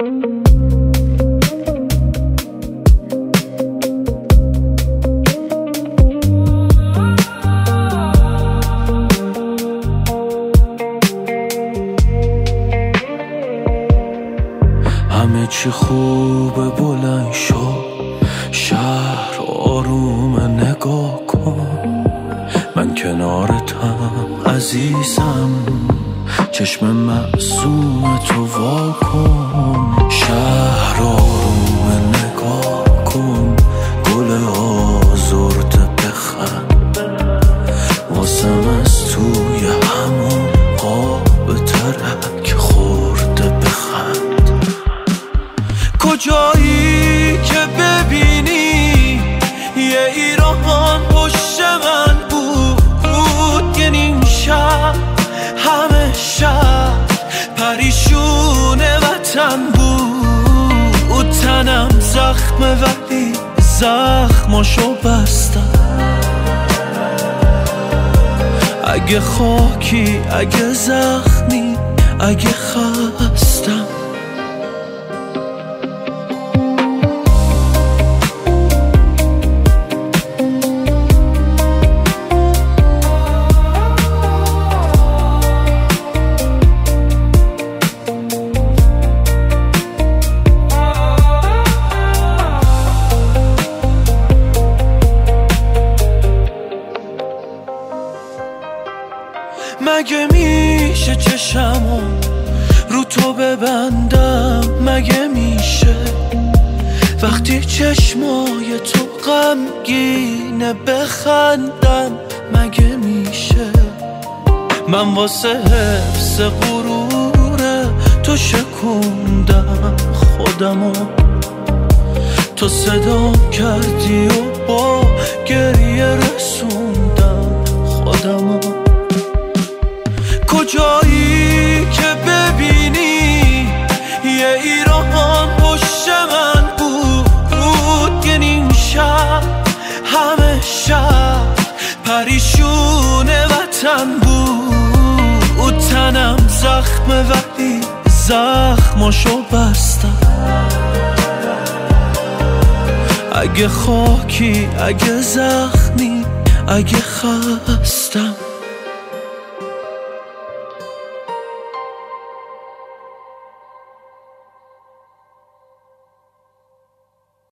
همه چی خوبه بلند شو، شهر آروم نگاه کن، من کنارتم عزیزم، چشم معصوم تو وا کن. شهر آروم نگاه کن، گل آزرده بخند، واسم از توی همون قاب ترک خورده بخند. کجایی که ببینی یه ایران پشت من بود، یه نیم شب همه شب پریشون وطن بود. تنم زخمه ولی زخماشو بستم، اگه خاکی اگه زخمی اگه خستم. مگه میشه چشمو رو تو ببندم؟ مگه میشه وقتی چشمای تو غمگینه بخندم؟ مگه میشه من واسه حفظ غرور تو شکوندم خودمو، تو صدا کردی و با گریه رسوندم خودمو. کجایی که ببینی یه ایران پشت من بود، یه نیم شب همه شب پریشون وطن بود. تنم زخمه ولی زخماشو بستم، اگه خاکی اگه زخمی اگه خستم.